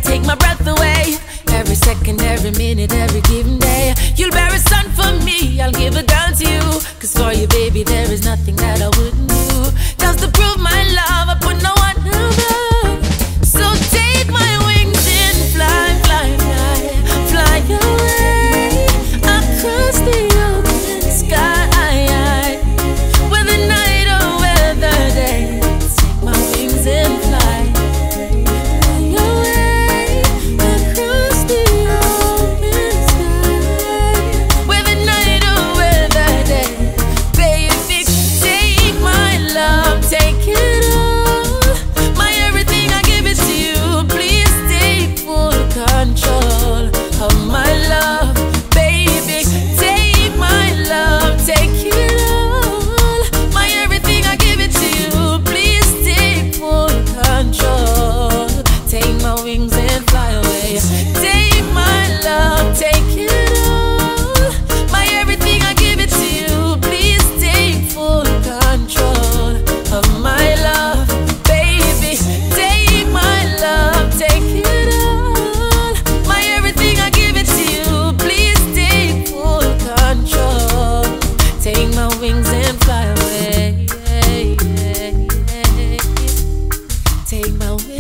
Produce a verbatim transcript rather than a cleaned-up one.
take my breath away. Every second, every minute, every given day. You'll bear a son for me, I'll give a girl to you. Cause for you, baby, there is nothing that I wouldn't do. Just to prove my love, I put no one above. So take my wings and fly, fly, fly, fly away across the open sky. Whether night or whether day, take my wings and fly. Take my